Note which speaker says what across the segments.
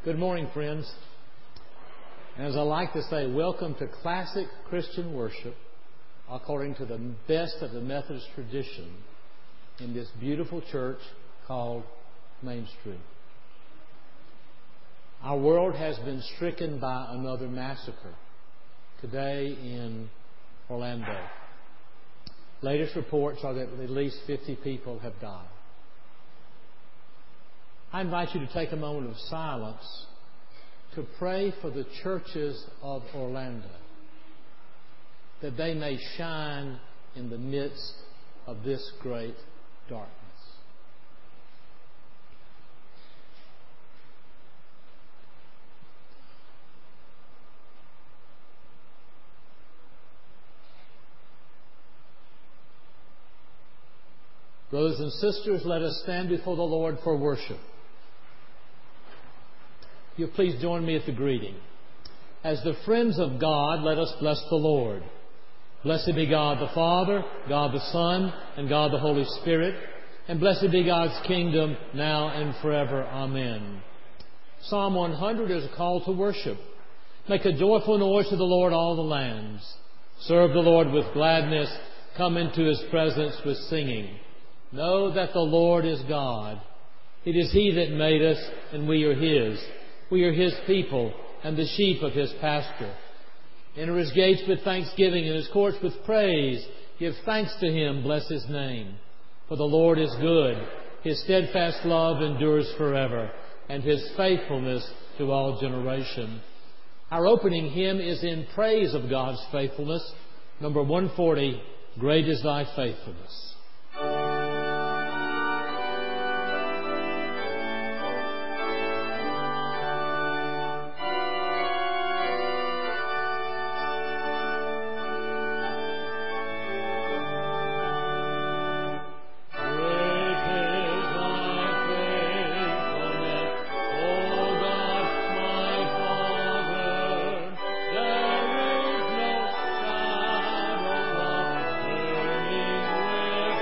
Speaker 1: Good morning, friends. As I like to say, welcome to classic Christian worship according to the best of the Methodist tradition in this beautiful church called Main Street. Our world has been stricken by another massacre today in Orlando. Latest reports are that at least 50 people have died. I invite you to take a moment of silence to pray for the churches of Orlando, that they may shine in the midst of this great darkness. Brothers and sisters, let us stand before the Lord for worship. You'll please join me at the greeting. As the friends of God, let us bless the Lord. Blessed be God the Father, God the Son, and God the Holy Spirit. And blessed be God's kingdom now and forever. Amen. Psalm 100 is a call to worship. Make a joyful noise to the Lord, all the lands. Serve the Lord with gladness. Come into His presence with singing. Know that the Lord is God. It is He that made us, and we are His. We are His people and the sheep of His pasture. Enter His gates with thanksgiving and His courts with praise. Give thanks to Him, bless His name. For the Lord is good. His steadfast love endures forever, and His faithfulness to all generation. Our opening hymn is in praise of God's faithfulness. Number 140, Great is Thy Faithfulness.
Speaker 2: With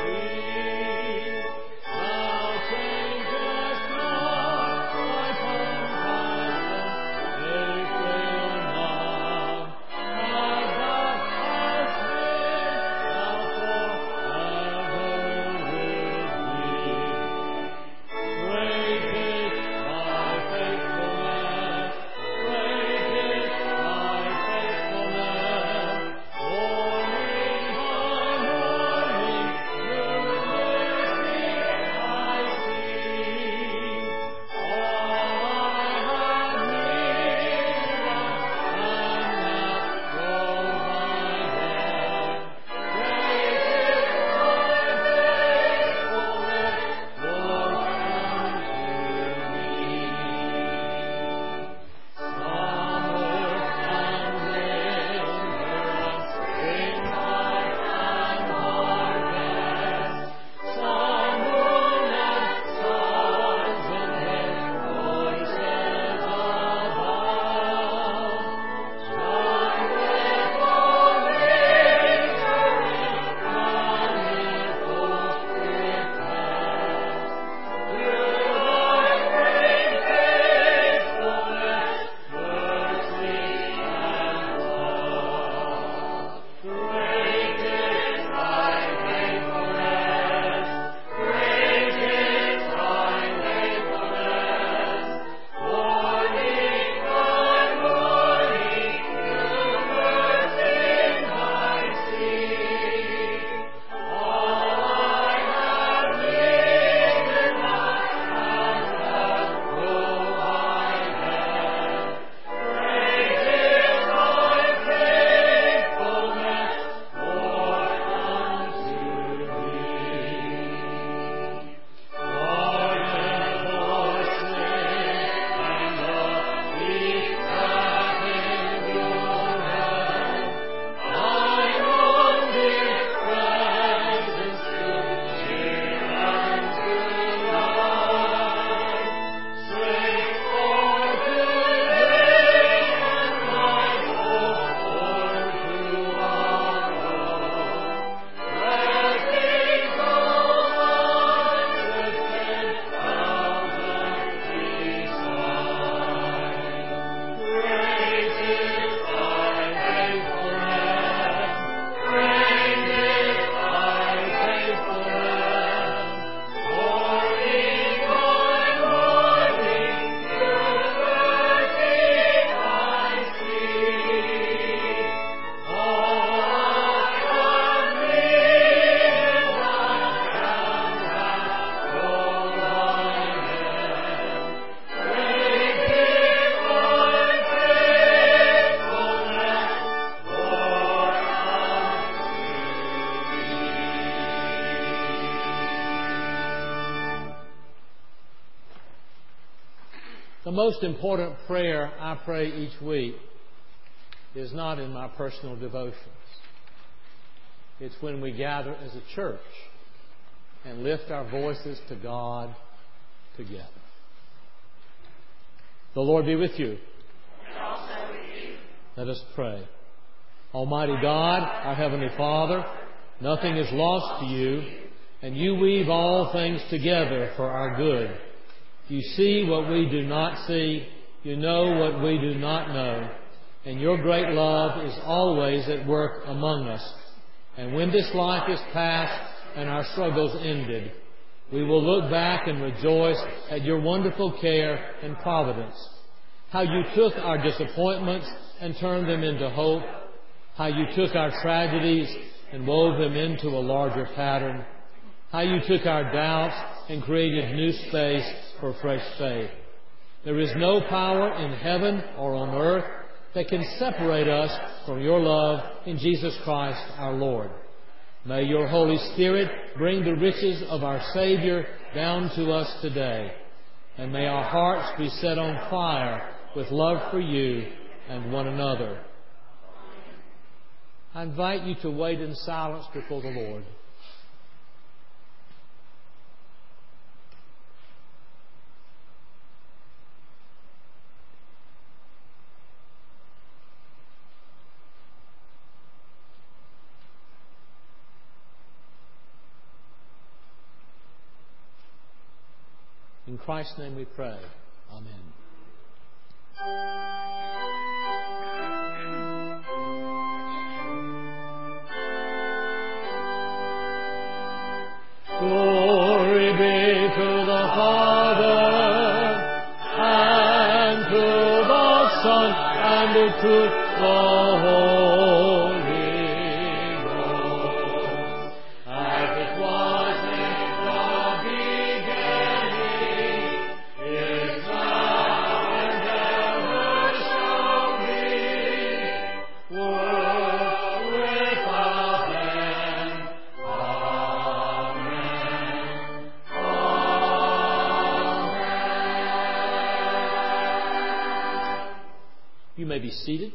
Speaker 1: most important prayer I pray each week is not in my personal devotions. It's when we gather as a church and lift our voices to God together. The Lord be with you.
Speaker 2: And also with you.
Speaker 1: Let us pray. Almighty God, our Heavenly Father, nothing is lost to you, and you weave all things together for our good. You see what we do not see, you know what we do not know, and your great love is always at work among us. And when this life is past and our struggles ended, we will look back and rejoice at your wonderful care and providence. How you took our disappointments and turned them into hope. How you took our tragedies and wove them into a larger pattern. How you took our doubts and created new space for fresh faith. There is no power in heaven or on earth that can separate us from your love in Jesus Christ our Lord. May your Holy Spirit bring the riches of our Savior down to us today. And may our hearts be set on fire with love for you and one another. I invite you to wait in silence before the Lord. In Christ's name we pray. Amen. Glory be to the Father, and to the Son, and to the Holy Ghost, as it was in the beginning, is now, and ever shall be, world without end. You may be seated.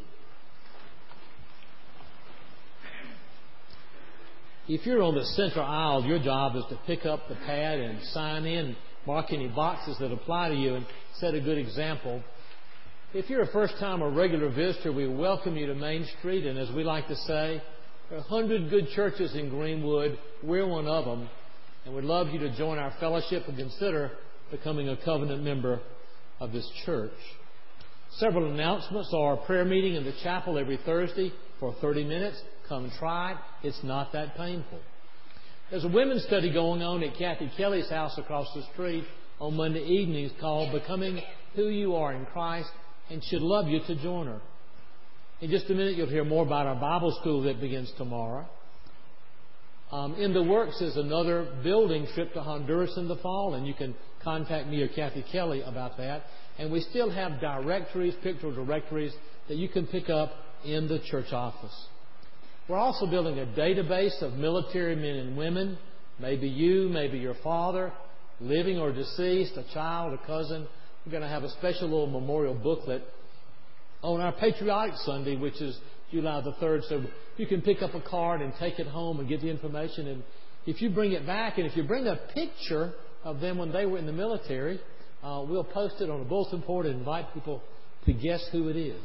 Speaker 1: If you're on the center aisle, your job is to pick up the pad and sign in, mark any boxes that apply to you, and set a good example. If you're a first-time or regular visitor, we welcome you to Main Street, and as we like to say, there are 100 good churches in Greenwood. We're one of them, and we'd love you to join our fellowship and consider becoming a covenant member of this church. Several announcements are a prayer meeting in the chapel every Thursday for 30 minutes. Come try it. It's not that painful. There's a women's study going on at Kathy Kelly's house across the street on Monday evenings called Becoming Who You Are in Christ, and she'd love you to join her. In just a minute, you'll hear more about our Bible school that begins tomorrow. In the works is another building trip to Honduras in the fall, and you can contact me or Kathy Kelly about that. And we still have directories, pictorial directories, that you can pick up in the church office. We're also building a database of military men and women, maybe you, maybe your father, living or deceased, a child, a cousin. We're going to have a special little memorial booklet on our Patriotic Sunday, which is July the 3rd. So you can pick up a card and take it home and get the information. And if you bring it back, and if you bring a picture of them when they were in the military, we'll post it on a bulletin board and invite people to guess who it is.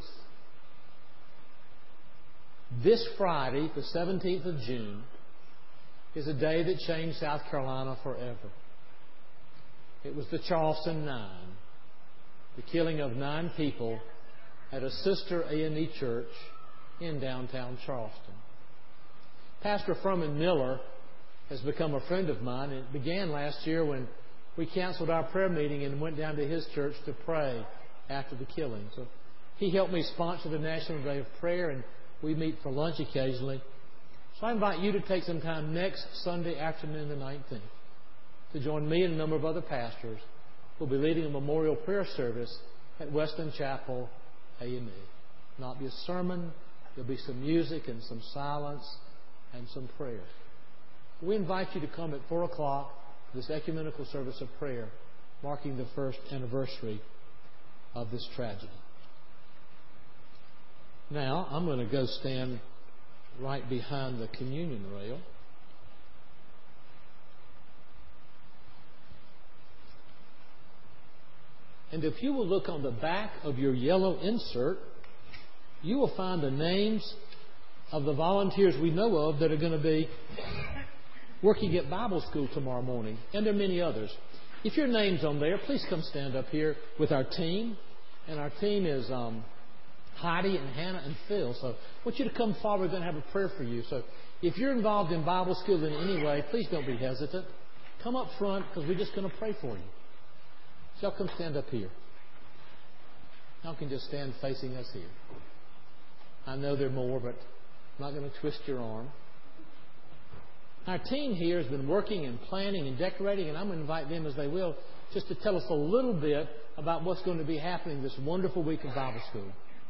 Speaker 1: This Friday, the 17th of June, is a day that changed South Carolina forever. It was the Charleston Nine, the killing of 9 people at a sister A&E church in downtown Charleston. Pastor Furman Miller has become a friend of mine. It began last year when we canceled our prayer meeting and went down to his church to pray after the killing. So he helped me sponsor the National Day of Prayer, and we meet for lunch occasionally. So I invite you to take some time next Sunday afternoon, the 19th, to join me and a number of other pastors who will be leading a memorial prayer service at Weston Chapel, A&E. Not be a sermon. There'll be some music and some silence and some prayer. We invite you to come at 4 o'clock for this ecumenical service of prayer, marking the first anniversary of this tragedy. Now, I'm going to go stand right behind the communion rail. And if you will look on the back of your yellow insert, you will find the names of the volunteers we know of that are going to be working at Bible school tomorrow morning. And there are many others. If your name's on there, please come stand up here with our team. And our team is Heidi and Hannah and Phil. So I want you to come forward. We're going to have a prayer for you. So if you're involved in Bible school in any way, please don't be hesitant. Come up front because we're just going to pray for you. So y'all come stand up here. Y'all can just stand facing us here. I know there are more, but I'm not going to twist your arm. Our team here has been working and planning and decorating, and I'm going to invite them as they will just to tell us a little bit about what's going to be happening this wonderful week of Bible school.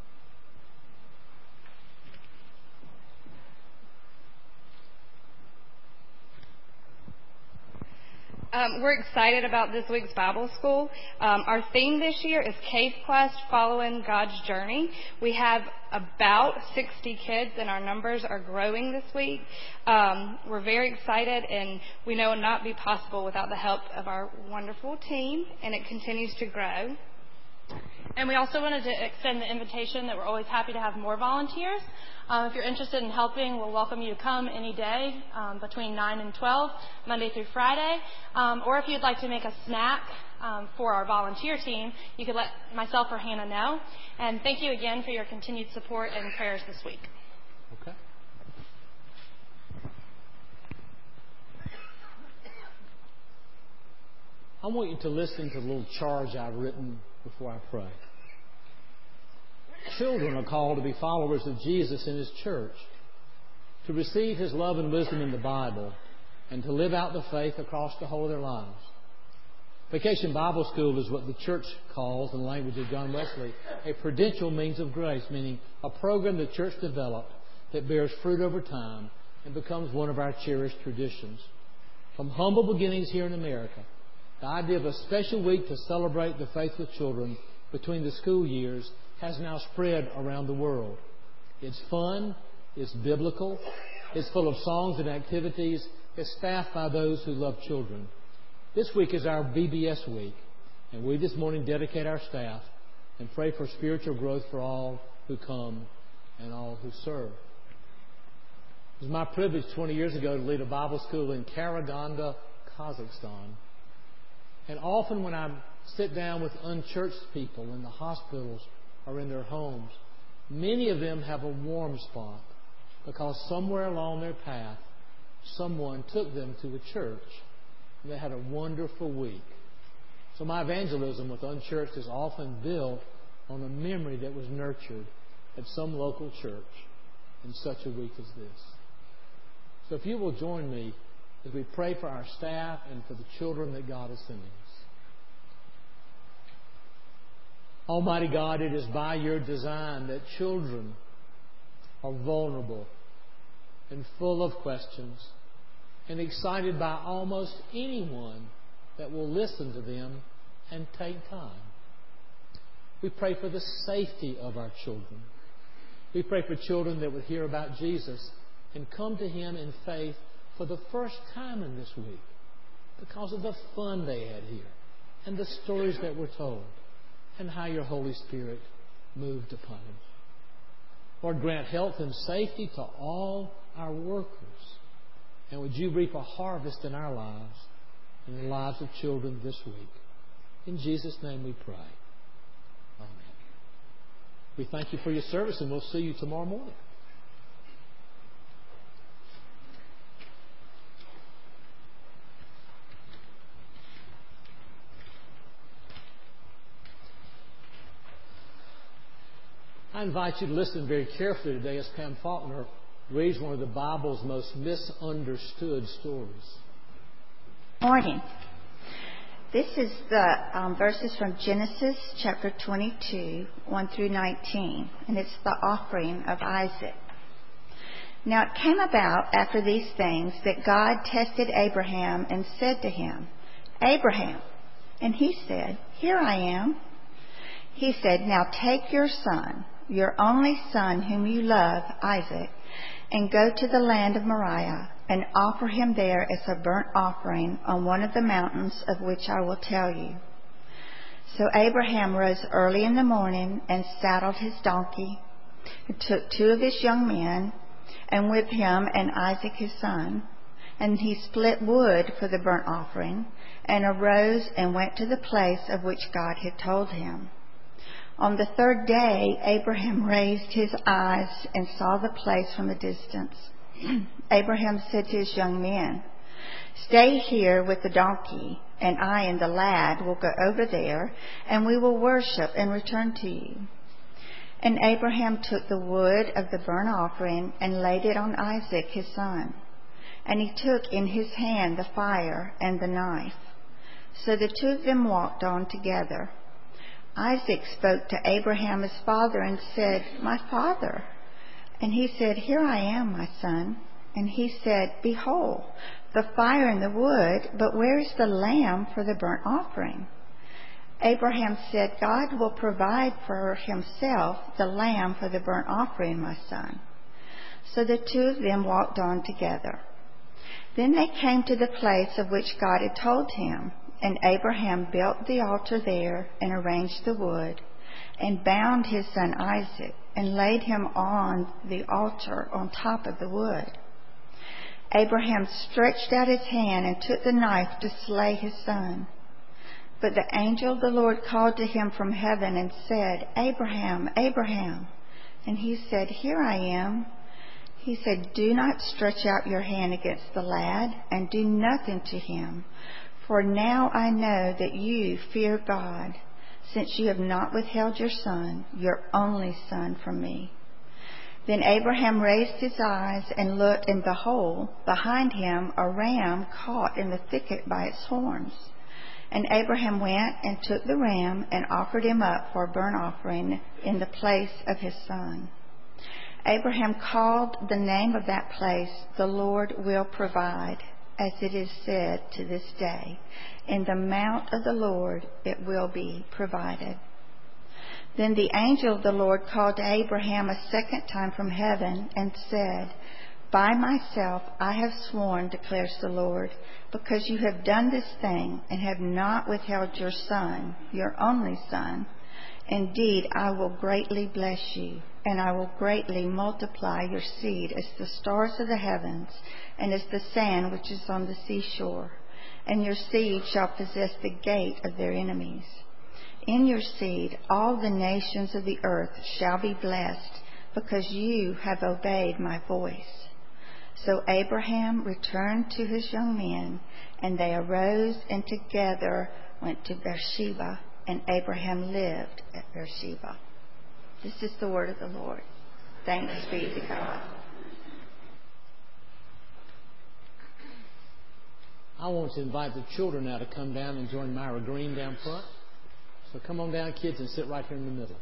Speaker 3: We're excited about this week's Bible school. Our theme this year is Cave Quest, Following God's Journey. We have about 60 kids, and our numbers are growing this week. We're very excited, and we know it would not be possible without the help of our wonderful team, and it continues to grow.
Speaker 4: And we also wanted to extend the invitation that we're always happy to have more volunteers. If you're interested in helping, we'll welcome you to come any day between 9 and 12, Monday through Friday. Or if you'd like to make a snack for our volunteer team, you could let myself or Hannah know. And thank you again for your continued support and prayers this week.
Speaker 1: Okay. I want you to listen to the little charge I've written before I pray. Children are called to be followers of Jesus in His church, to receive His love and wisdom in the Bible, and to live out the faith across the whole of their lives. Vacation Bible School is what the church calls, in the language of John Wesley, a prudential means of grace, meaning a program the church developed that bears fruit over time and becomes one of our cherished traditions. From humble beginnings here in America, the idea of a special week to celebrate the faith of children between the school years has now spread around the world. It's fun, it's biblical, it's full of songs and activities, it's staffed by those who love children. This week is our VBS week, and we this morning dedicate our staff and pray for spiritual growth for all who come and all who serve. It was my privilege 20 years ago to lead a Bible school in Karaganda, Kazakhstan. And often when I sit down with unchurched people in the hospitals or in their homes, many of them have a warm spot because somewhere along their path, someone took them to a church and they had a wonderful week. So my evangelism with unchurched is often built on a memory that was nurtured at some local church in such a week as this. So if you will join me as we pray for our staff and for the children that God is sending us. Almighty God, it is by your design that children are vulnerable and full of questions and excited by almost anyone that will listen to them and take time. We pray for the safety of our children. We pray for children that would hear about Jesus and come to Him in faith for the first time in this week because of the fun they had here and the stories that were told and how your Holy Spirit moved upon them. Lord, grant health and safety to all our workers. And would you reap a harvest in our lives and the lives of children this week. In Jesus' name we pray. Amen. We thank you for your service, and we'll see you tomorrow morning. I invite you to listen very carefully today as Pam Faulkner reads one of the Bible's most misunderstood stories.
Speaker 5: Morning. This is the verses from Genesis chapter 22, 1 through 19, and it's the offering of Isaac. Now it came about after these things that God tested Abraham and said to him, "Abraham." And he said, "Here I am." He said, "Now take your son, your only son whom you love, Isaac, and go to the land of Moriah and offer him there as a burnt offering on one of the mountains of which I will tell you." So Abraham rose early in the morning and saddled his donkey, and took 2 of his young men, and with him and Isaac his son, and he split wood for the burnt offering, and arose and went to the place of which God had told him. On the 3rd day, Abraham raised his eyes and saw the place from a distance. Abraham said to his young men, "Stay here with the donkey, and I and the lad will go over there, and we will worship and return to you." And Abraham took the wood of the burnt offering and laid it on Isaac his son. And he took in his hand the fire and the knife. So the 2 of them walked on together. Isaac spoke to Abraham his father and said, "My father." And he said, "Here I am, my son." And he said, "Behold, the fire and the wood, but where is the lamb for the burnt offering?" Abraham said, "God will provide for himself the lamb for the burnt offering, my son." So the 2 of them walked on together. Then they came to the place of which God had told him, and Abraham built the altar there and arranged the wood, and bound his son Isaac, and laid him on the altar on top of the wood. Abraham stretched out his hand and took the knife to slay his son. But the angel of the Lord called to him from heaven and said, "Abraham, Abraham." And he said, "Here I am." He said, "Do not stretch out your hand against the lad, and do nothing to him. For now I know that you fear God, since you have not withheld your son, your only son, from me." Then Abraham raised his eyes and looked, and behold, behind him a ram caught in the thicket by its horns. And Abraham went and took the ram and offered him up for a burnt offering in the place of his son. Abraham called the name of that place, "The Lord will provide," as it is said to this day, "In the mount of the Lord it will be provided." Then the angel of the Lord called to Abraham a second time from heaven and said, "By myself I have sworn, declares the Lord, because you have done this thing and have not withheld your son, your only son. Indeed, I will greatly bless you, and I will greatly multiply your seed as the stars of the heavens and as the sand which is on the seashore. And your seed shall possess the gate of their enemies. In your seed all the nations of the earth shall be blessed, because you have obeyed my voice." So Abraham returned to his young men, and they arose and together went to Beersheba, and Abraham lived at Beersheba. This is the word of the Lord. Thanks be to God.
Speaker 1: I want to invite the children now to come down and join Myra Green down front. So come on down, kids, and sit right here in the middle.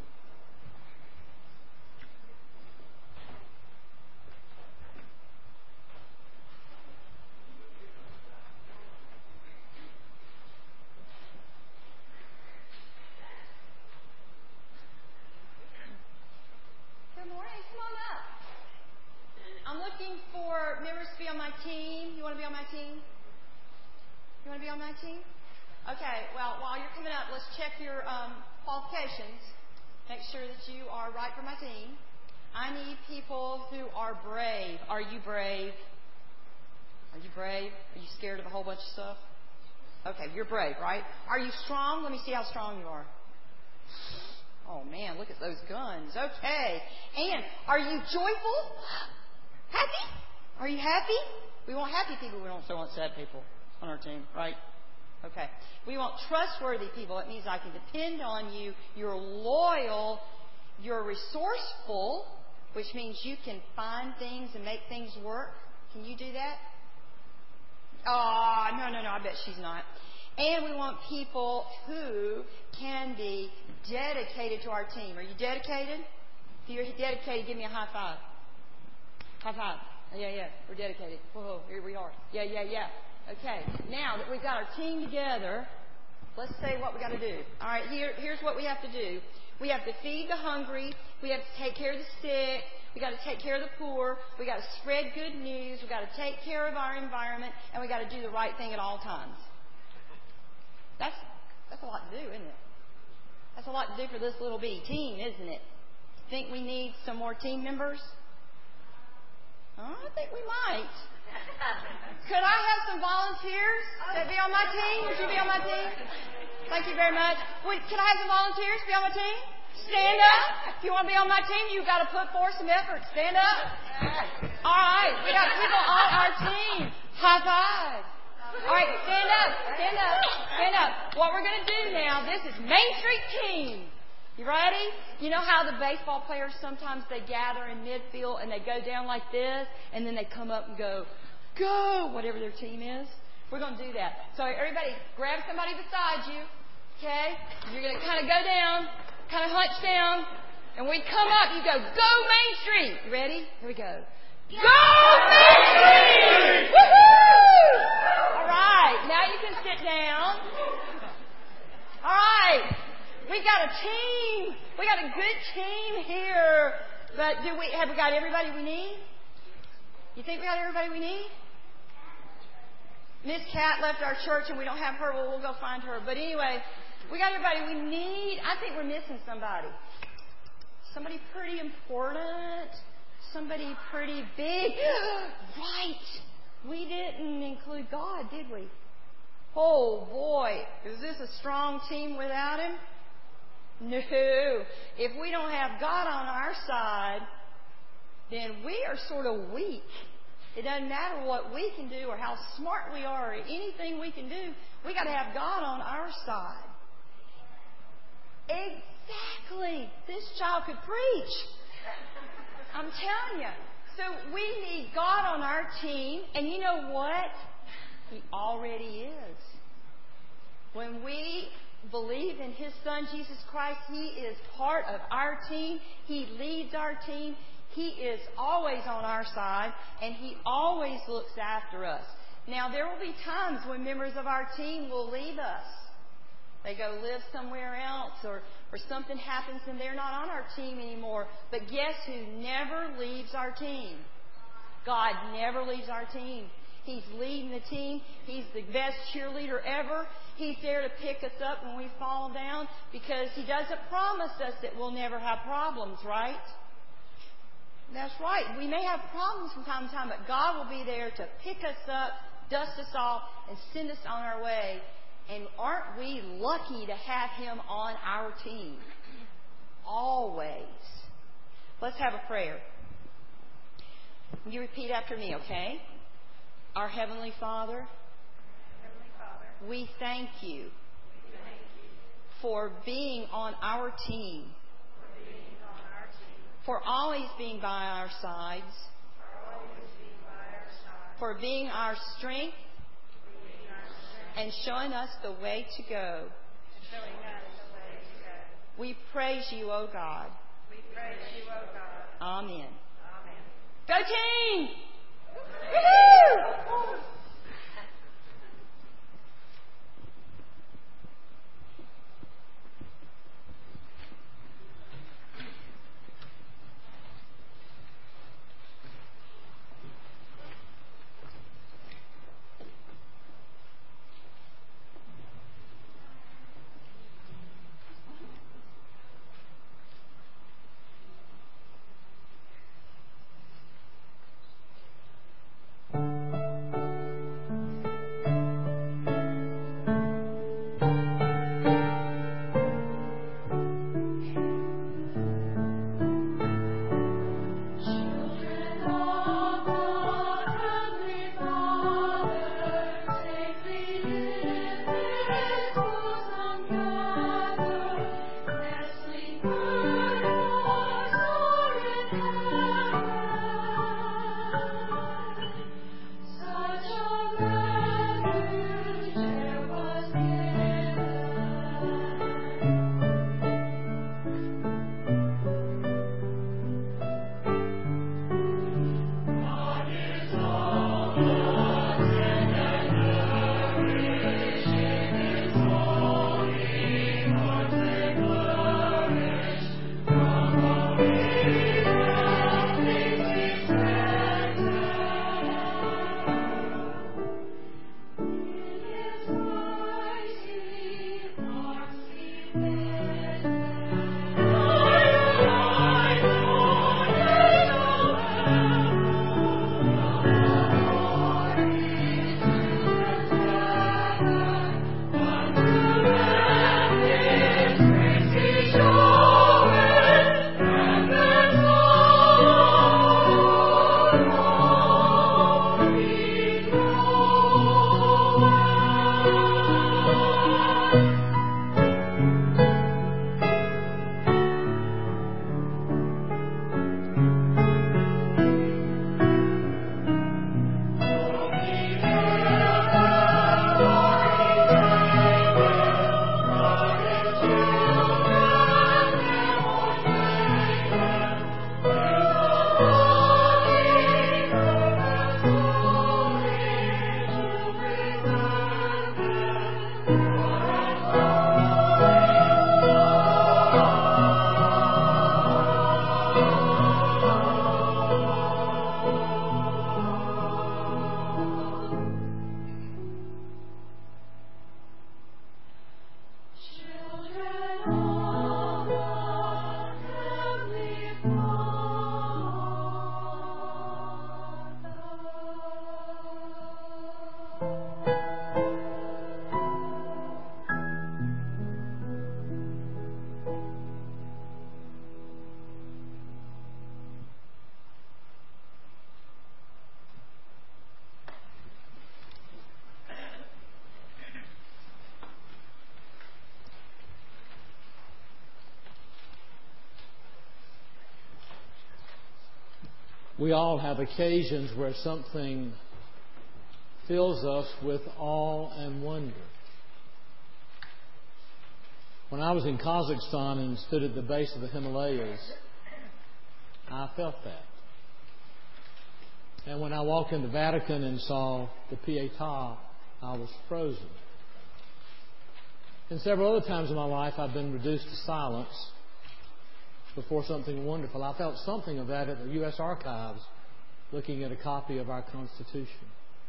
Speaker 2: Good morning. Come on up. I'm looking for members to be on my team. You want to be on my team? You want to be on my team? Okay, well, while you're coming up, let's check your qualifications. Make sure that you are right for my team. I need people who are brave. Are you brave? Are you brave? Are you scared of a whole bunch of stuff? Okay, you're brave, right? Are you strong? Let me see how strong you are. Oh, man, look at those guns. Okay. And are you joyful? Happy? Are you happy? We want happy people. We don't want sad people on our team, right? Okay. We want trustworthy people. It means I can depend on you. You're loyal. You're resourceful, which means you can find things and make things work. Can you do that? Oh, no, I bet she's not. And we want people who can be dedicated to our team. Are you dedicated? If you're dedicated, give me a high five. High five. Yeah. We're dedicated. Whoa, here we are. Yeah. Okay, now that we've got our team together, let's say what we got to do. All right, here's what we have to do. We have to feed the hungry. We have to take care of the sick. We got to take care of the poor. We got to spread good news. We got to take care of our environment, and we got to do the right thing at all times. That's a lot to do, isn't it? That's a lot to do for this little bitty team, isn't it? Think we need some more team members? I think we might. Could I have some volunteers that be on my team? Would you be on my team? Thank you very much. Could I have some volunteers to be on my team? Stand up. If you want to be on my team, you've got to put forth some effort. Stand up. All right. We got people on our team. High five. All right. Stand up. Stand up. Stand up. What we're going to do now, this is Main Street Team. You ready? You know how the baseball players sometimes they gather in midfield and they go down like this and then they come up and go, whatever their team is. We're going to do that. So everybody grab somebody beside you. Okay? You're going to kind of go down, kind of hunch down, and we come up. You go Main Street. You ready? Here we go. Go Main Street! Woohoo! All right. Now you can sit down. All right. We got a team. We got a good team here. But have we got everybody we need? You think we got everybody we need? Miss Cat left our church and we don't have her. Well, we'll go find her. But anyway, we got everybody we need. I think we're missing somebody. Somebody pretty important. Somebody pretty big. Right. We didn't include God, did we? Oh, boy. Is this a strong team without Him? No. If we don't have God on our side, then we are sort of weak. It doesn't matter what we can do or how smart we are or anything we can do. We got to have God on our side. Exactly. This child could preach. I'm telling you. So we need God on our team. And you know what? He already is. When we believe in His Son, Jesus Christ, He is part of our team. He leads our team. He is always on our side, and He always looks after us. Now, there will be times when members of our team will leave us. They go live somewhere else, or something happens and they're not on our team anymore. But guess who never leaves our team? God never leaves our team. He's leading the team. He's the best cheerleader ever. He's there to pick us up when we fall down because He doesn't promise us that we'll never have problems, right? That's right. We may have problems from time to time, but God will be there to pick us up, dust us off, and send us on our way. And aren't we lucky to have Him on our team? Always. Let's have a prayer. You repeat after me, okay? Our Heavenly Father, we thank You for being on our team, for always being by our sides, for being our strength, and showing us the way to go. We praise You, O God. Amen. Go team! Woo-hoo!
Speaker 1: We all have occasions where something fills us with awe and wonder. When I was in Kazakhstan and stood at the base of the Himalayas, I felt that. And when I walked in the Vatican and saw the Pietà, I was frozen. And several other times in my life, I've been reduced to silence before something wonderful. I felt something of that at the U.S. Archives, looking at a copy of our Constitution.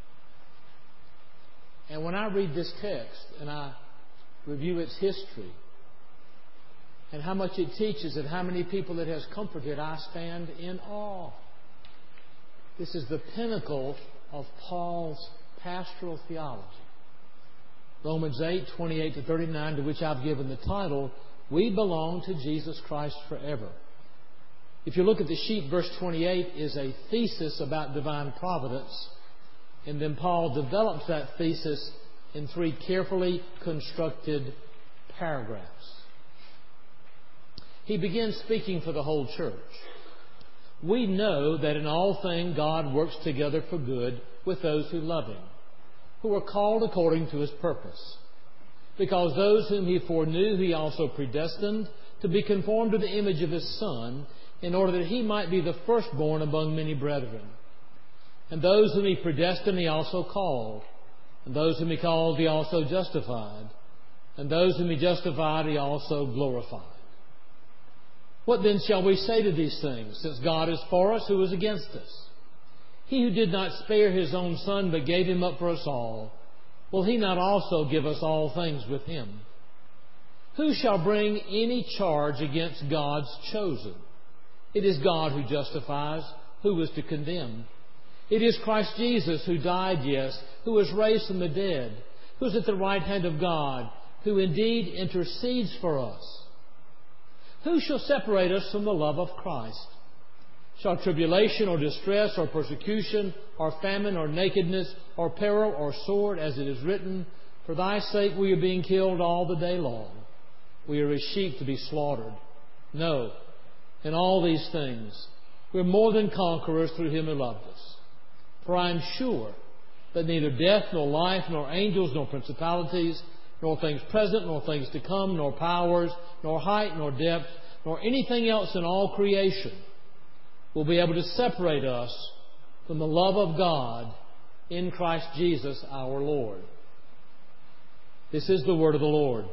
Speaker 1: And when I read this text and I review its history and how much it teaches and how many people it has comforted, I stand in awe. This is the pinnacle of Paul's pastoral theology. Romans 8:28-39, to which I've given the title, We Belong to Jesus Christ Forever. If you look at the sheet, verse 28 is a thesis about divine providence. And then Paul develops that thesis in 3 carefully constructed paragraphs. He begins speaking for the whole church. We know that in all things God works together for good with those who love Him, who are called according to His purpose. Because those whom He foreknew, He also predestined to be conformed to the image of His Son, in order that He might be the firstborn among many brethren. And those whom He predestined, He also called. And those whom He called, He also justified. And those whom He justified, He also glorified. What then shall we say to these things? Since God is for us, who is against us? He who did not spare His own Son, but gave Him up for us all, will He not also give us all things with Him? Who shall bring any charge against God's chosen? It is God who justifies. Who is to condemn? It is Christ Jesus who died, yes, who was raised from the dead, who is at the right hand of God, who indeed intercedes for us. Who shall separate us from the love of Christ? Shall tribulation or distress or persecution or famine or nakedness or peril or sword, as it is written, For Thy sake we are being killed all the day long. We are as sheep to be slaughtered. No, in all these things we are more than conquerors through Him who loved us. For I am sure that neither death nor life nor angels nor principalities nor things present nor things to come nor powers nor height nor depth nor anything else in all creation will be able to separate us from the love of God in Christ Jesus our Lord. This is the word of the Lord.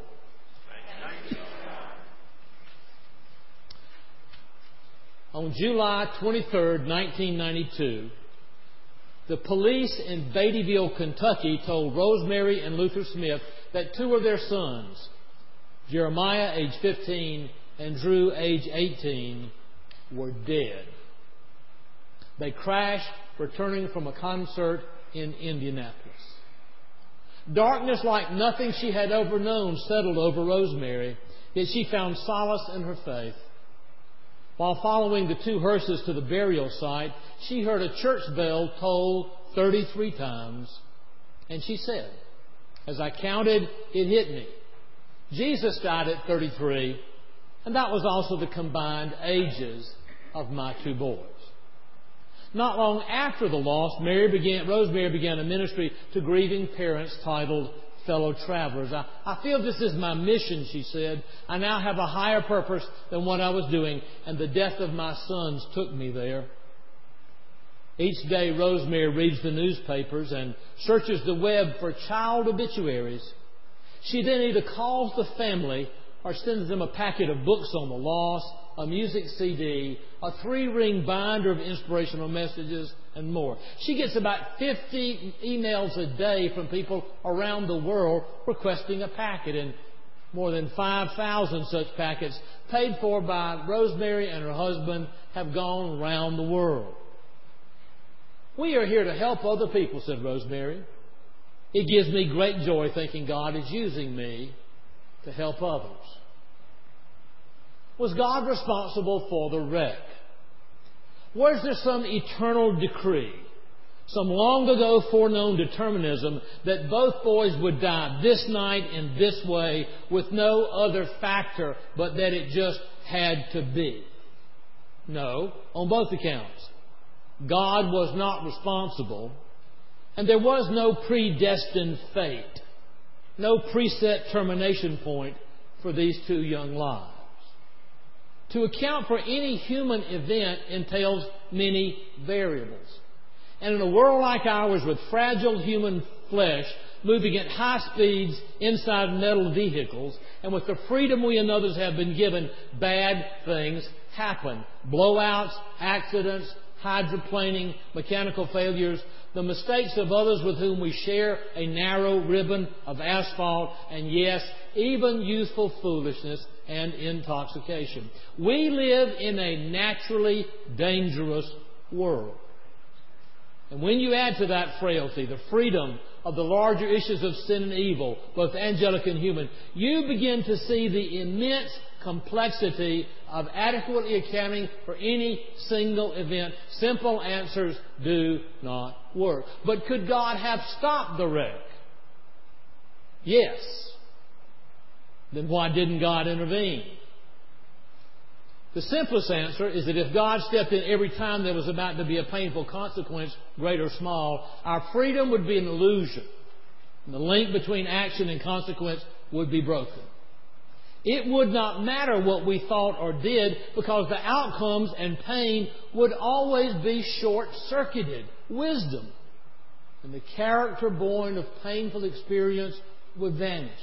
Speaker 1: On July 23rd, 1992, the police in Beattyville, Kentucky, told Rosemary and Luther Smith that 2 of their sons, Jeremiah, age 15, and Drew, age 18, were dead. They crashed returning from a concert in Indianapolis. Darkness like nothing she had ever known settled over Rosemary, yet she found solace in her faith. While following the 2 hearses to the burial site, she heard a church bell toll 33 times. And she said, as I counted, it hit me. Jesus died at 33, and that was also the combined ages of my 2 boys. Not long after the loss, Rosemary began a ministry to grieving parents titled Fellow Travelers. I feel this is my mission, she said. I now have a higher purpose than what I was doing, and the death of my sons took me there. Each day, Rosemary reads the newspapers and searches the web for child obituaries. She then either calls the family or sends them a packet of books on the loss, a music CD, a 3-ring binder of inspirational messages, and more. She gets about 50 emails a day from people around the world requesting a packet, and more than 5,000 such packets paid for by Rosemary and her husband have gone around the world. We are here to help other people, said Rosemary. It gives me great joy thinking God is using me to help others. Was God responsible for the wreck? Was there some eternal decree, some long ago foreknown determinism that both boys would die this night in this way with no other factor but that it just had to be? No, on both accounts. God was not responsible, and there was no predestined fate, no preset termination point for these two young lives. To account for any human event entails many variables. And in a world like ours with fragile human flesh moving at high speeds inside metal vehicles, and with the freedom we and others have been given, bad things happen. Blowouts, accidents, hydroplaning, mechanical failures, the mistakes of others with whom we share a narrow ribbon of asphalt, and yes, even youthful foolishness and intoxication. We live in a naturally dangerous world. And when you add to that frailty the freedom of the larger issues of sin and evil, both angelic and human, you begin to see the immense complexity of adequately accounting for any single event. Simple answers do not work. But could God have stopped the wreck? Yes. Then why didn't God intervene? The simplest answer is that if God stepped in every time there was about to be a painful consequence, great or small, our freedom would be an illusion. And the link between action and consequence would be broken. It would not matter what we thought or did, because the outcomes and pain would always be short-circuited. Wisdom and the character born of painful experience would vanish.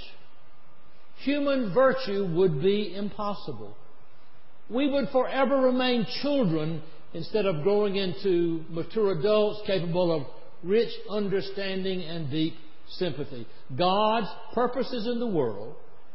Speaker 1: Human virtue would be impossible. We would forever remain children instead of growing into mature adults capable of rich understanding and deep sympathy. God's purposes in the world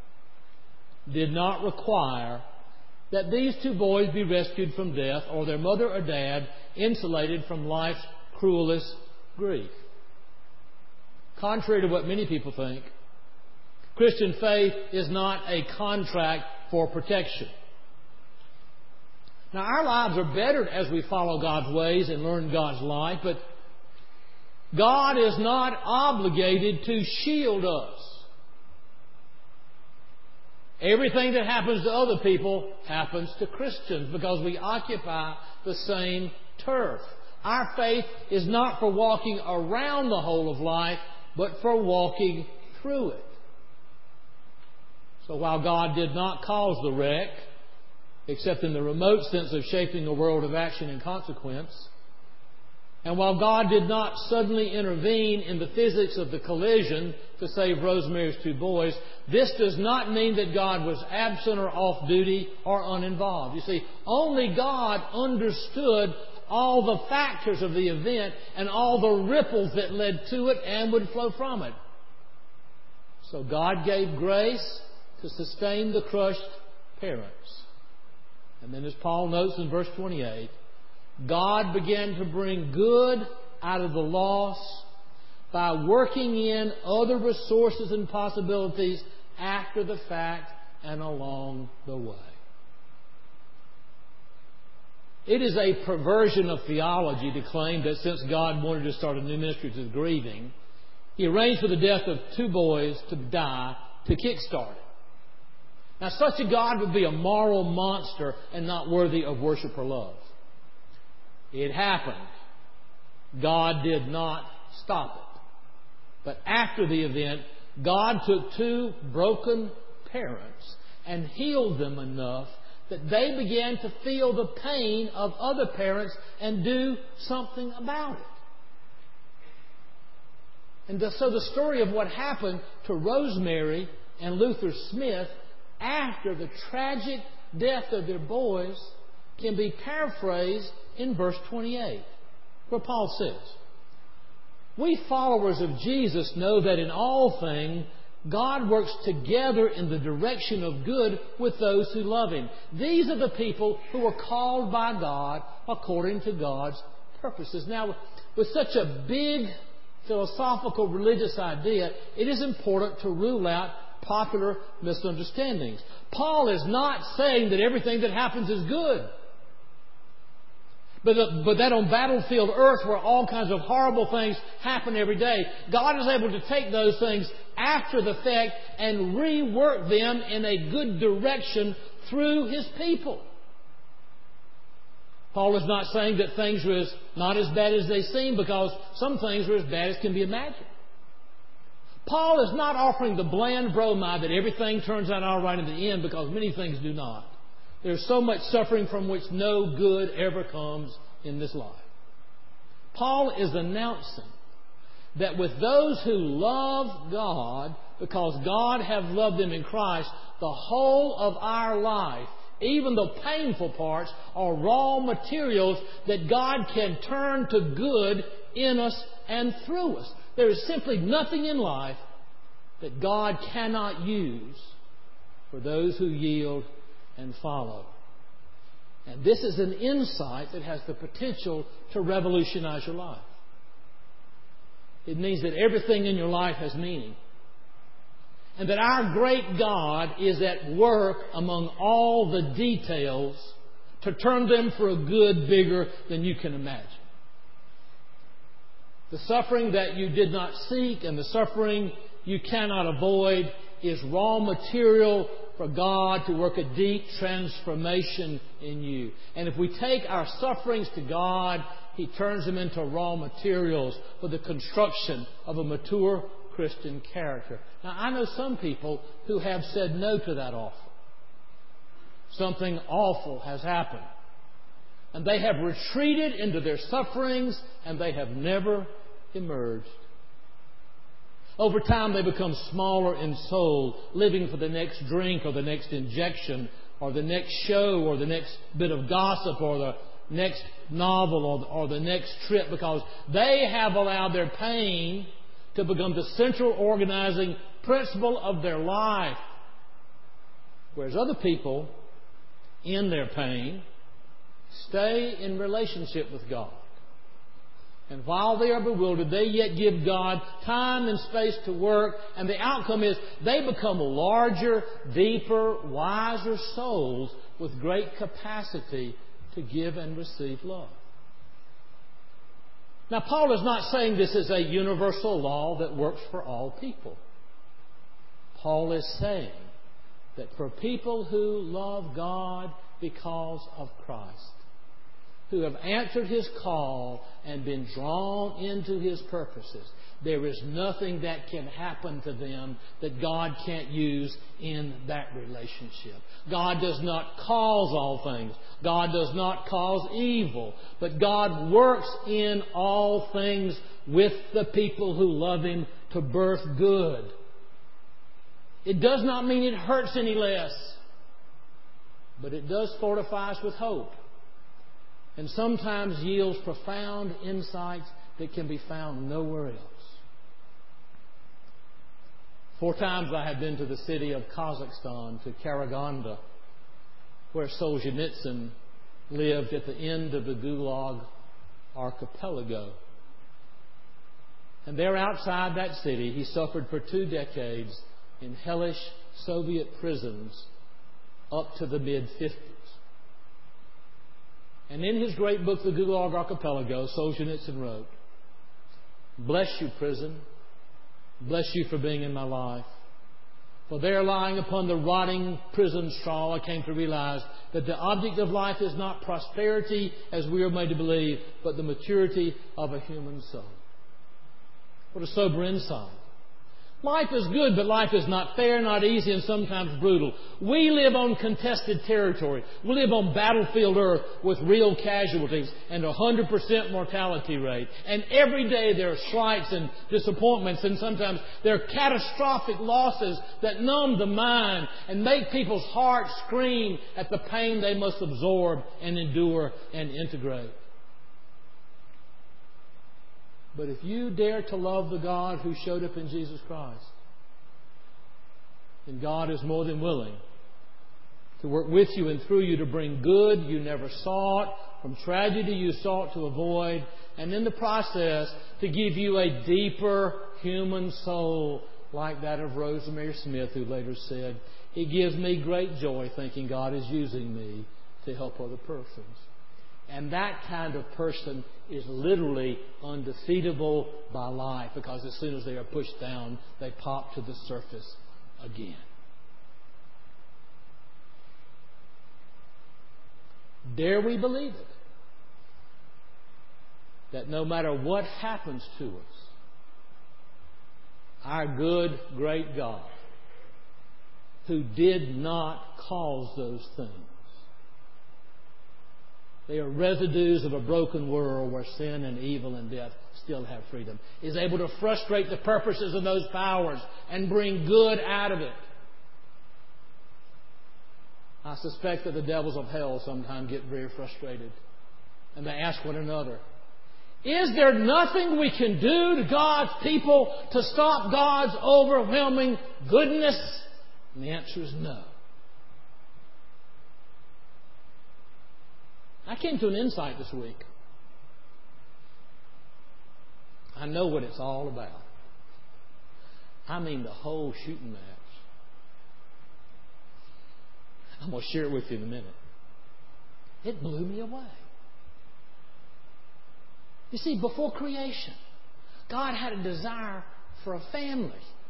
Speaker 1: did not require that these two boys be rescued from death, or their mother or dad insulated from life's cruelest grief. Contrary to what many people think, Christian faith is not a contract for protection. Now, our lives are bettered as we follow God's ways and learn God's life, but God is not obligated to shield us. Everything that happens to other people happens to Christians because we occupy the same turf. Our faith is not for walking around the whole of life, but for walking through it. So while God did not cause the wreck, except in the remote sense of shaping a world of action and consequence, and while God did not suddenly intervene in the physics of the collision to save Rosemary's two boys, this does not mean that God was absent or off duty or uninvolved. You see, only God understood all the factors of the event and all the ripples that led to it and would flow from it. So God gave grace to sustain the crushed parents. And then, as Paul notes in verse 28, God began to bring good out of the loss by working in other resources and possibilities after the fact and along the way. It is a perversion of theology to claim that since God wanted to start a new ministry to the grieving, He arranged for the death of two boys to die to kickstart it. Now, such a God would be a moral monster and not worthy of worship or love. It happened. God did not stop it. But after the event, God took two broken parents and healed them enough that they began to feel the pain of other parents and do something about it. And so the story of what happened to Rosemary and Luther Smith after the tragic death of their boys can be paraphrased in verse 28, where Paul says, "We followers of Jesus know that in all things God works together in the direction of good with those who love Him. These are the people who are called by God according to God's purposes." Now, with such a big philosophical religious idea, it is important to rule out popular misunderstandings. Paul is not saying that everything that happens is good. But that on battlefield earth where all kinds of horrible things happen every day, God is able to take those things after the fact and rework them in a good direction through His people. Paul is not saying that things are not as bad as they seem, because some things are as bad as can be imagined. Paul is not offering the bland bromide that everything turns out all right in the end, because many things do not. There's so much suffering from which no good ever comes in this life. Paul is announcing that with those who love God, because God hath loved them in Christ, the whole of our life, even the painful parts, are raw materials that God can turn to good in us and through us. There is simply nothing in life that God cannot use for those who yield and follow. And this is an insight that has the potential to revolutionize your life. It means that everything in your life has meaning. And that our great God is at work among all the details to turn them for a good bigger than you can imagine. The suffering that you did not seek and the suffering you cannot avoid is raw material for God to work a deep transformation in you. And if we take our sufferings to God, He turns them into raw materials for the construction of a mature Christian character. Now, I know some people who have said no to that offer. Something awful has happened. And they have retreated into their sufferings, and they have never emerged. Over time, they become smaller in soul, living for the next drink or the next injection or the next show or the next bit of gossip or the next novel or the next trip, because they have allowed their pain to become the central organizing principle of their life. Whereas other people, in their pain, stay in relationship with God. And while they are bewildered, they yet give God time and space to work. And the outcome is they become larger, deeper, wiser souls with great capacity to give and receive love. Now, Paul is not saying this is a universal law that works for all people. Paul is saying that for people who love God because of Christ, who have answered His call and been drawn into His purposes, there is nothing that can happen to them that God can't use in that relationship. God does not cause all things. God does not cause evil. But God works in all things with the people who love Him to birth good. It does not mean it hurts any less, but it does fortify us with hope. And sometimes yields profound insights that can be found nowhere else. 4 times I have been to the city of Kazakhstan, to Karaganda, where Solzhenitsyn lived at the end of the Gulag archipelago. And there outside that city, he suffered for 2 decades in hellish Soviet prisons up to the mid-50s. And in his great book, The Gulag Archipelago, Solzhenitsyn wrote, "Bless you, prison. Bless you for being in my life. For there, lying upon the rotting prison straw, I came to realize that the object of life is not prosperity, as we are made to believe, but the maturity of a human soul." What a sober insight. Life is good, but life is not fair, not easy, and sometimes brutal. We live on contested territory. We live on battlefield earth with real casualties and 100% mortality rate. And every day there are slights and disappointments, and sometimes there are catastrophic losses that numb the mind and make people's hearts scream at the pain they must absorb and endure and integrate. But if you dare to love the God who showed up in Jesus Christ, then God is more than willing to work with you and through you to bring good you never sought, from tragedy you sought to avoid, and in the process to give you a deeper human soul like that of Rosemary Smith, who later said, "It gives me great joy thinking God is using me to help other persons." And that kind of person is literally undefeatable by life, because as soon as they are pushed down, they pop to the surface again. Dare we believe it? that no matter what happens to us, our good, great God, who did not cause those things, they are residues of a broken world where sin and evil and death still have freedom, is able to frustrate the purposes of those powers and bring good out of it. I suspect that the devils of hell sometimes get very frustrated. And they ask one another, is there nothing we can do to God's people to stop God's overwhelming goodness? And the answer is no. I came to an insight this week. I know what it's all about. I mean the whole shooting match. I'm going to share it with you in a minute. It blew me away. You see, before creation, God had a desire for a family.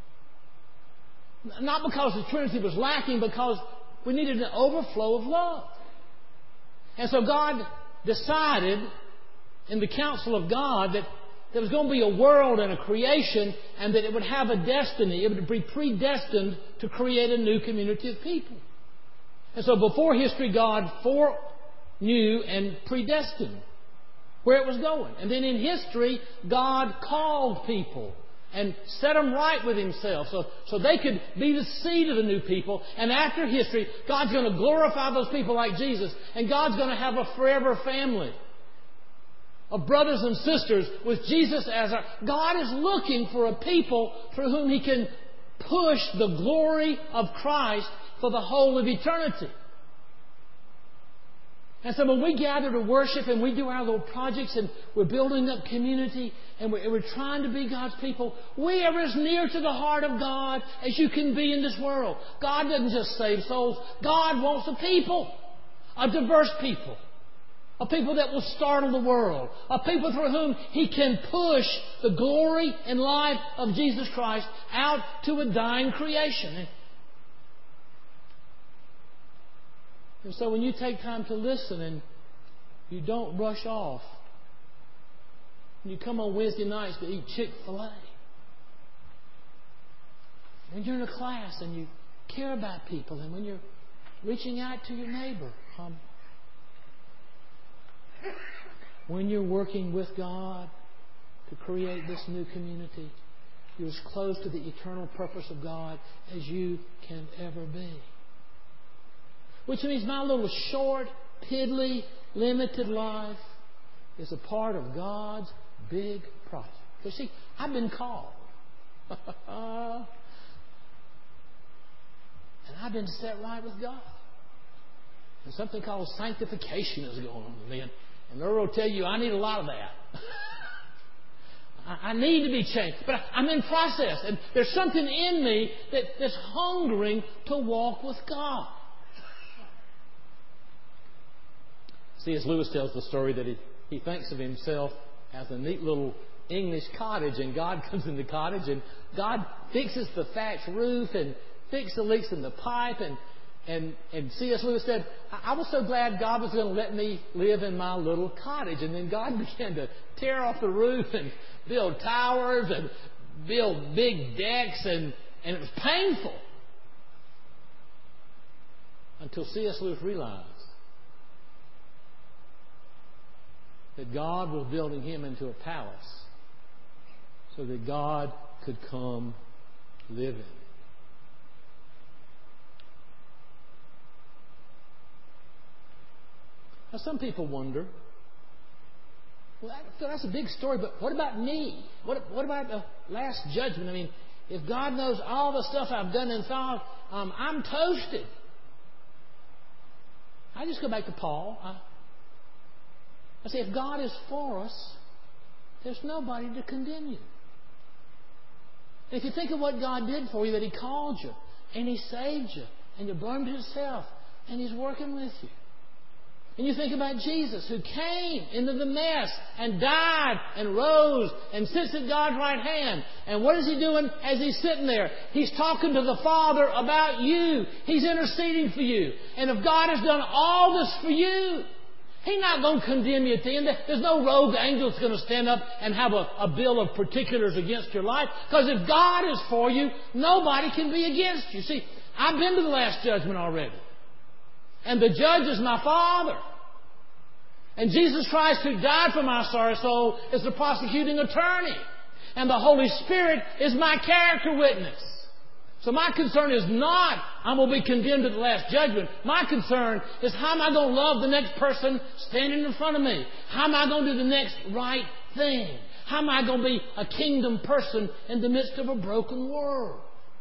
Speaker 1: Not because the Trinity was lacking, because we needed an overflow of love. And so God decided in the counsel of God that there was going to be a world and a creation, and that it would have a destiny. It would be predestined to create a new community of people. And so before history, God foreknew and predestined where it was going. And then in history, God called people and set them right with Himself so they could be the seed of the new people. And after history, God's going to glorify those people like Jesus. And God's going to have a forever family of brothers and sisters with Jesus as our... God is looking for a people through whom He can push the glory of Christ for the whole of eternity. And so when we gather to worship and we do our little projects and we're building up community and we're trying to be God's people, we are as near to the heart of God as you can be in this world. God doesn't just save souls. God wants a people, a diverse people, a people that will startle the world, a people through whom He can push the glory and life of Jesus Christ out to a dying creation. And so when you take time to listen and you don't rush off, when you come on Wednesday nights to eat Chick-fil-A, when you're in a class and you care about people, and when you're reaching out to your neighbor, when you're working with God to create this new community, you're as close to the eternal purpose of God as you can ever be. Which means my little short, piddly, limited life is a part of God's big project. Because see, I've been called. And I've been set right with God. And something called sanctification is going on with me. And the Lord will tell you, I need a lot of that. I need to be changed. But I'm in process. And there's something in me that's hungering to walk with God. C.S. Lewis tells the story that he thinks of himself as a neat little English cottage, and God comes in the cottage, and God fixes the thatched roof and fixes the leaks in the pipe. And C.S. Lewis said, I was so glad God was going to let me live in my little cottage. And then God began to tear off the roof and build towers and build big decks, and it was painful. Until C.S. Lewis realized that God was building him into a palace so that God could come live in it. Now, some people wonder, well, that's a big story, but what about me? What about the last judgment? I mean, if God knows all the stuff I've done and thought, I'm toasted. I just go back to Paul. I say, if God is for us, there's nobody to condemn you. If you think of what God did for you, that He called you, and He saved you, and you burned Himself, and He's working with you. And you think about Jesus, who came into the mess and died and rose and sits at God's right hand. And what is He doing as He's sitting there? He's talking to the Father about you. He's interceding for you. And if God has done all this for you, He's not going to condemn you at the end. There's no rogue angel that's going to stand up and have a bill of particulars against your life. Because if God is for you, nobody can be against you. See, I've been to the Last Judgment already. And the judge is my Father. And Jesus Christ, who died for my sorry soul, is the prosecuting attorney. And the Holy Spirit is my character witness. So my concern is not, I'm going to be condemned at the Last Judgment. My concern is, how am I going to love the next person standing in front of me? How am I going to do the next right thing? How am I going to be a kingdom person in the midst of a broken world?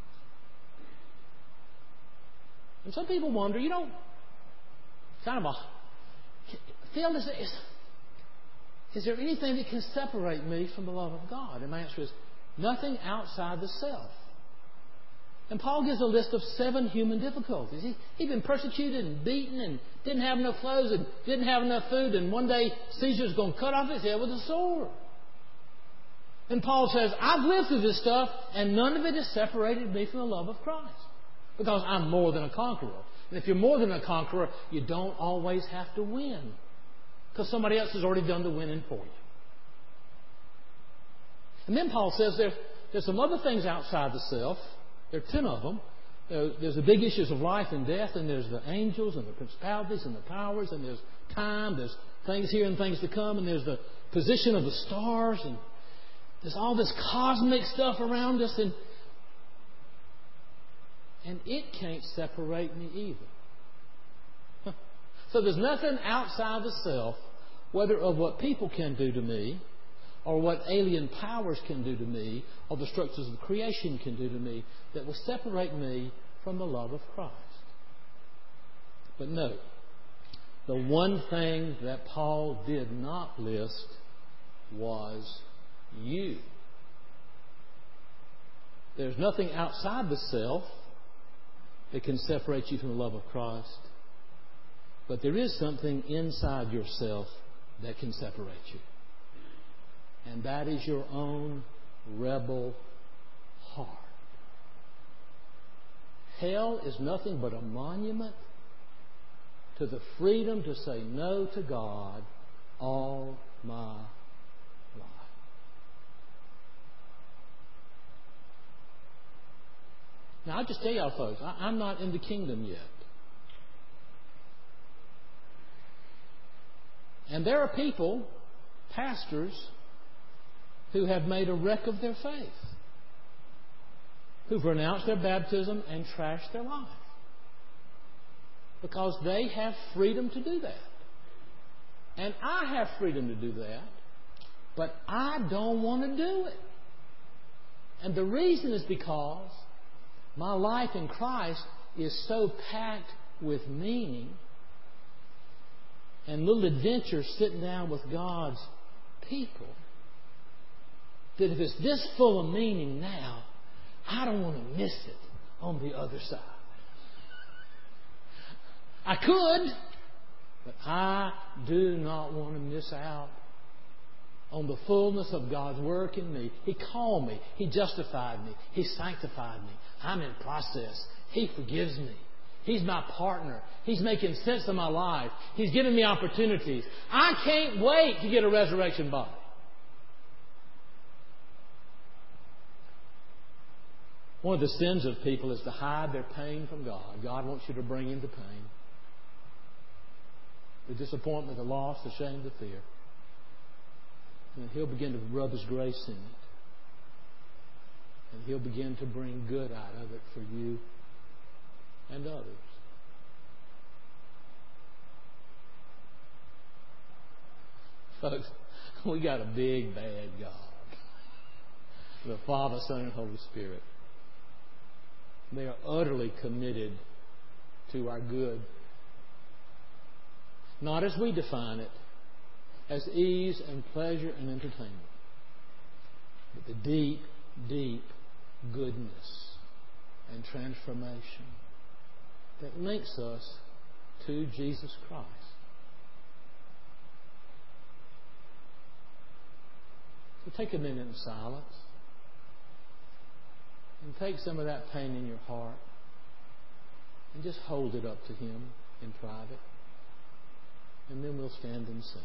Speaker 1: And some people wonder, kind of Phil, is there anything that can separate me from the love of God? And my answer is, nothing outside the self. And Paul gives a list of 7 human difficulties. He'd been persecuted and beaten and didn't have enough clothes and didn't have enough food, and one day Caesar's going to cut off his head with a sword. And Paul says, I've lived through this stuff, and none of it has separated me from the love of Christ. Because I'm more than a conqueror. And if you're more than a conqueror, you don't always have to win. Because somebody else has already done the winning for you. And then Paul says there's some other things outside the self. There are 10 of them. There's the big issues of life and death, and there's the angels and the principalities and the powers, and there's time, there's things here and things to come, and there's the position of the stars, and there's all this cosmic stuff around us, and it can't separate me either. So there's nothing outside the self, whether of what people can do to me, or what alien powers can do to me, or the structures of creation can do to me, that will separate me from the love of Christ. But note, the one thing that Paul did not list was you. There's nothing outside the self that can separate you from the love of Christ. But there is something inside yourself that can separate you. And that is your own rebel heart. Hell is nothing but a monument to the freedom to say no to God all my life. Now, I'll just tell y'all folks, I'm not in the kingdom yet. And there are people, pastors, who have made a wreck of their faith, who've renounced their baptism and trashed their life. Because they have freedom to do that. And I have freedom to do that, but I don't want to do it. And the reason is because my life in Christ is so packed with meaning and little adventures sitting down with God's people, that if it's this full of meaning now, I don't want to miss it on the other side. I could, but I do not want to miss out on the fullness of God's work in me. He called me. He justified me. He sanctified me. I'm in process. He forgives me. He's my partner. He's making sense of my life. He's giving me opportunities. I can't wait to get a resurrection body. One of the sins of people is to hide their pain from God. God wants you to bring Him the pain, the disappointment, the loss, the shame, the fear. And He'll begin to rub His grace in it. And He'll begin to bring good out of it for you and others. Folks, we got a big, bad God. The Father, Son, and Holy Spirit. They are utterly committed to our good. Not as we define it, as ease and pleasure and entertainment, but the deep, deep goodness and transformation that links us to Jesus Christ. So take a minute in silence and take some of that pain in your heart and just hold it up to Him in private. and then we'll stand and sing.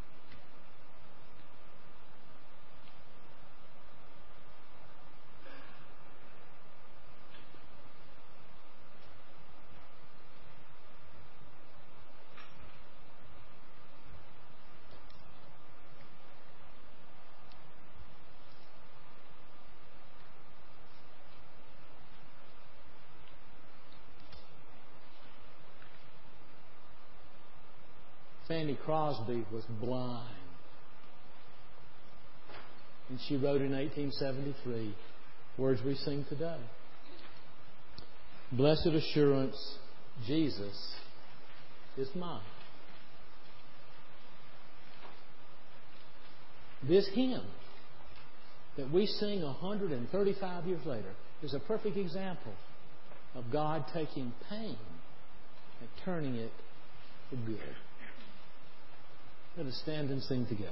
Speaker 1: Fanny Crosby was blind. And she wrote in 1873 words we sing today. Blessed assurance, Jesus is mine. This hymn that we sing 135 years later is a perfect example of God taking pain and turning it for good. Let us stand and sing together.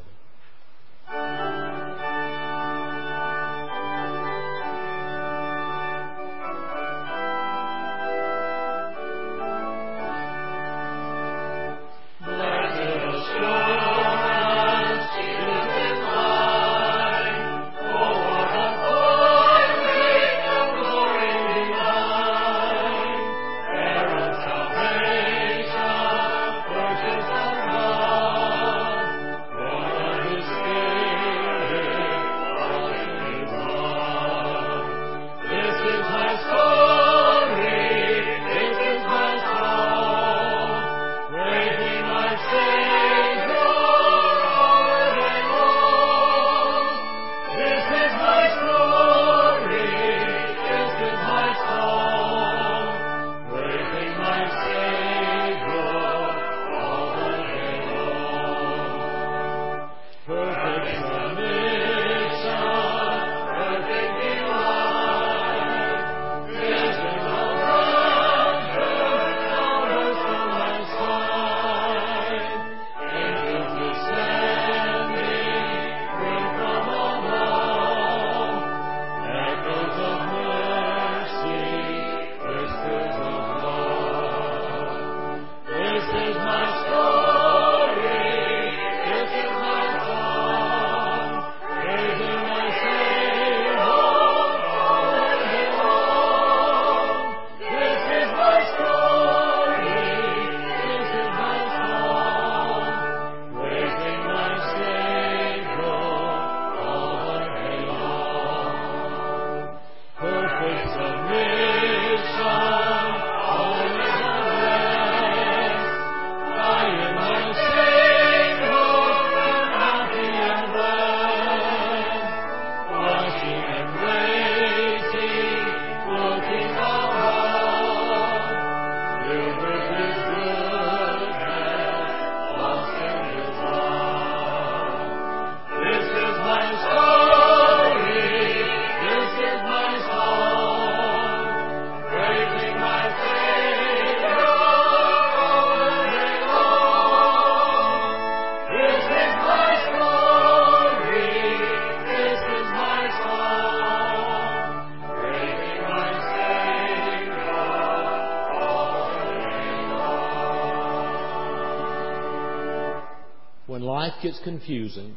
Speaker 1: When life gets confusing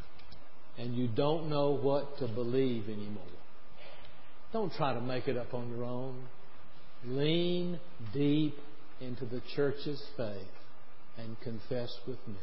Speaker 1: and you don't know what to believe anymore, don't try to make it up on your own. Lean deep into the church's faith and confess with me.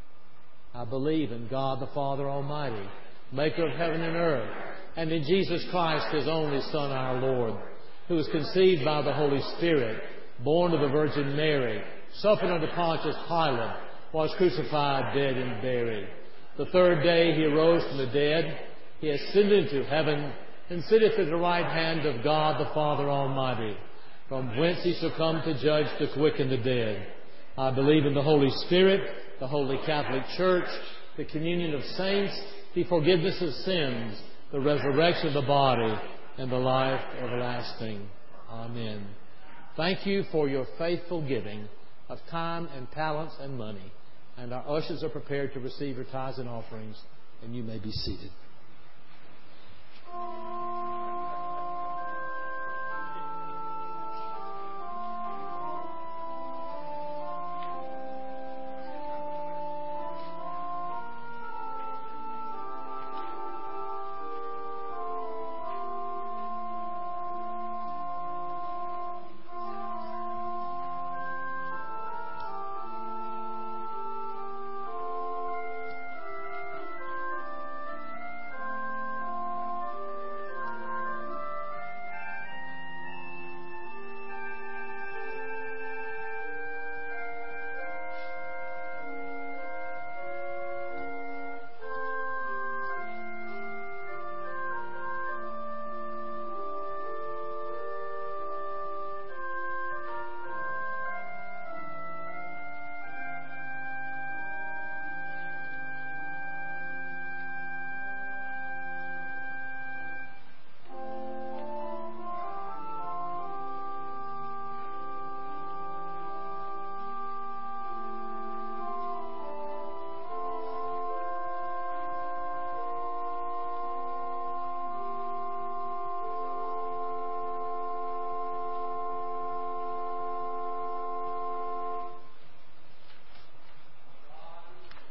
Speaker 1: I believe in God the Father Almighty, maker of heaven and earth, and in Jesus Christ, His only Son, our Lord, who was conceived by the Holy Spirit, born of the Virgin Mary, suffered under Pontius Pilate, was crucified, dead, and buried. The third day He arose from the dead. He ascended into heaven and sitteth at the right hand of God the Father Almighty, from whence He shall come to judge the quick and the dead. I believe in the Holy Spirit, the Holy Catholic Church, the communion of saints, the forgiveness of sins, the resurrection of the body, and the life everlasting. Amen. Thank you for your faithful giving of time and talents and money. And our ushers are prepared to receive your tithes and offerings, and you may be seated.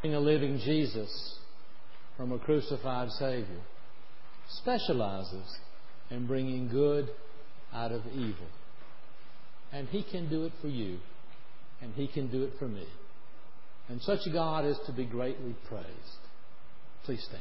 Speaker 1: a living Jesus from a crucified Savior specializes in bringing good out of evil. And He can do it for you, and He can do it for me. And such a God is to be greatly praised. Please stand.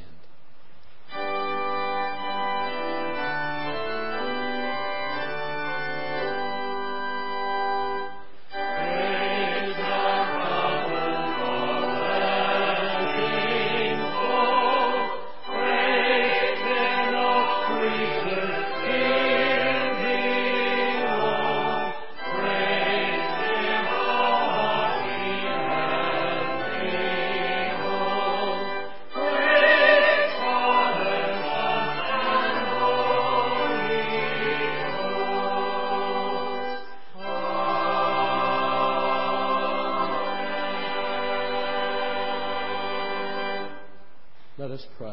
Speaker 1: Let us pray.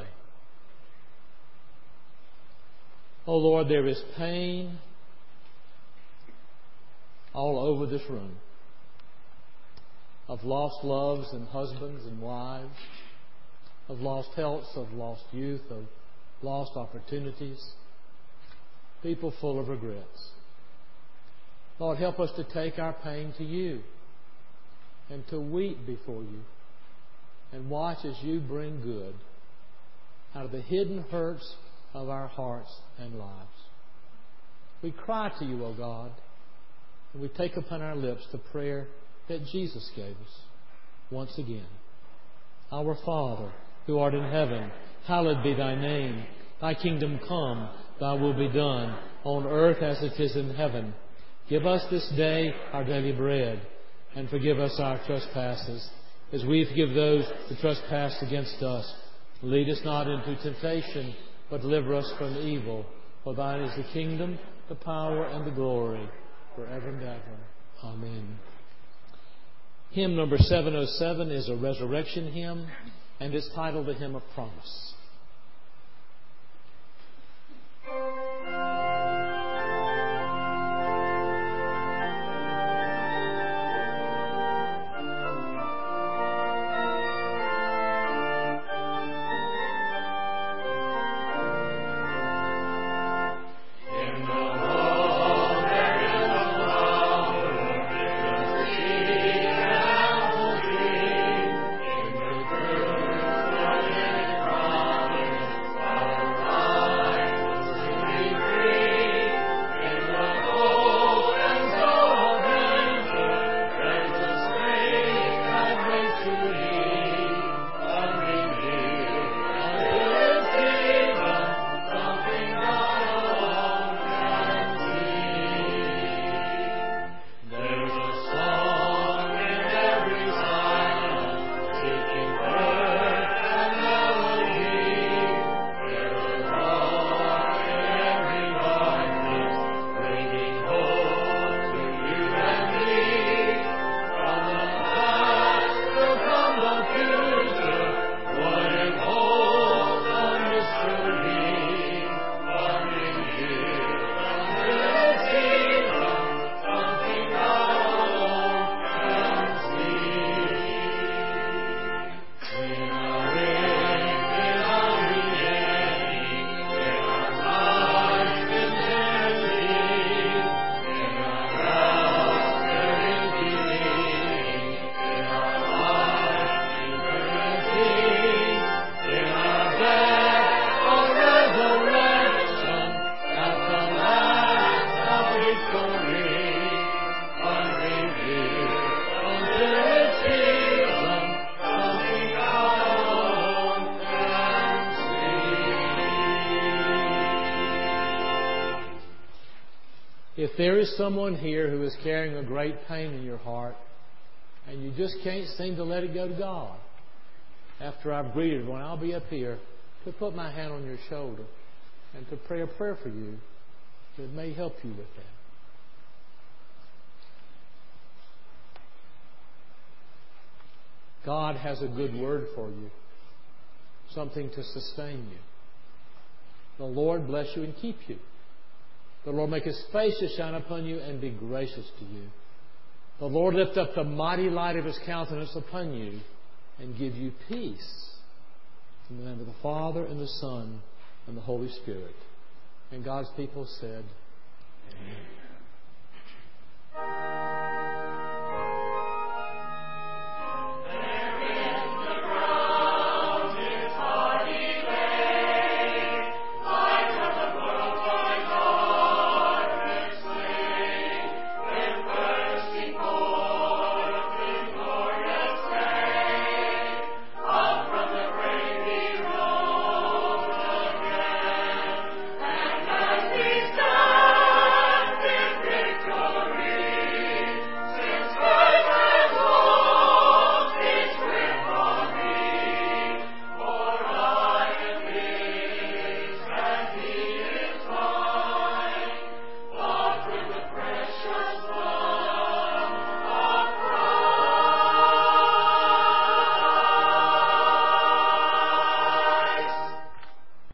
Speaker 1: Oh Lord, there is pain all over this room of lost loves and husbands and wives, of lost healths, of lost youth, of lost opportunities, people full of regrets. Lord, help us to take our pain to You and to weep before You and watch as You bring good out of the hidden hurts of our hearts and lives. We cry to You, O God, and we take upon our lips the prayer that Jesus gave us once again. Our Father, who art in heaven, hallowed be Thy name. Thy kingdom come, Thy will be done, on earth as it is in heaven. Give us this day our daily bread, and forgive us our trespasses, as we forgive those who trespass against us. Lead us not into temptation, but deliver us from evil. For Thine is the kingdom, the power, and the glory, forever and ever. Amen. Hymn number 707 is a resurrection hymn, and it's titled The Hymn of Promise. If there is someone here who is carrying a great pain in your heart and you just can't seem to let it go to God, after I've greeted one, I'll be up here to put my hand on your shoulder and to pray a prayer for you that may help you with that. God has a good word for you, something to sustain you. The Lord bless you and keep you. The Lord make His face to shine upon you and be gracious to you. The Lord lift up the mighty light of His countenance upon you and give you peace. In the name of the Father, and the Son, and the Holy Spirit. And God's people said, Amen.